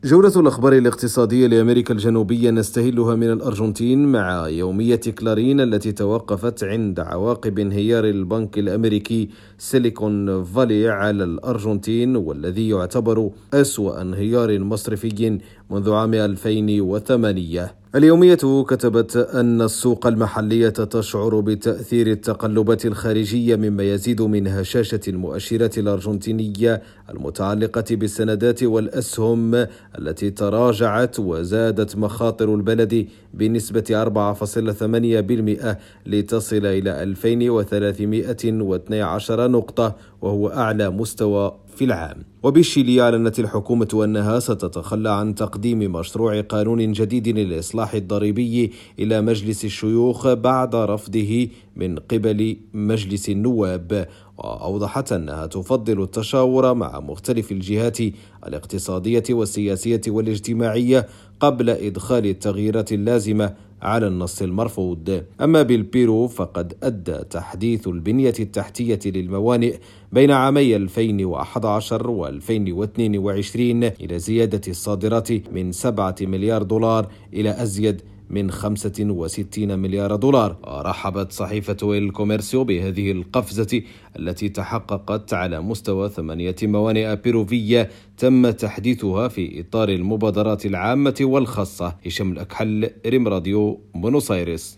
جولة الأخبار الاقتصادية لأمريكا الجنوبية نستهلها من الأرجنتين مع يومية كلارين التي توقفت عند عواقب انهيار البنك الأمريكي سيليكون فالي على الأرجنتين، والذي يعتبر أسوأ انهيار مصرفي منذ عام 2008. اليومية كتبت أن السوق المحلية تشعر بتأثير التقلبات الخارجية، مما يزيد من هشاشة المؤشرات الأرجنتينية المتعلقة بالسندات والأسهم التي تراجعت، وزادت مخاطر البلد بنسبة 4.8% لتصل إلى 2312 نقطة، وهو أعلى مستوى في العام. وبالشيلي أعلنت الحكومة أنها ستتخلى عن تقديم مشروع قانون جديد للإصلاح الضريبي إلى مجلس الشيوخ بعد رفضه من قبل مجلس النواب، وأوضحت أنها تفضل التشاور مع مختلف الجهات الاقتصادية والسياسية والاجتماعية قبل إدخال التغييرات اللازمة على النص المرفوض. أما بالبيرو فقد أدى تحديث البنية التحتية للموانئ بين عامي 2011 و2022 إلى زيادة الصادرات من 7 مليار دولار إلى أزيد من 65 مليار دولار. رحبت صحيفة الكوميرسيو بهذه القفزة التي تحققت على مستوى 8 موانئ بيروفية تم تحديثها في إطار المبادرات العامة والخاصة. هشام الأكحل، ريم راديو، بونوس آيرس.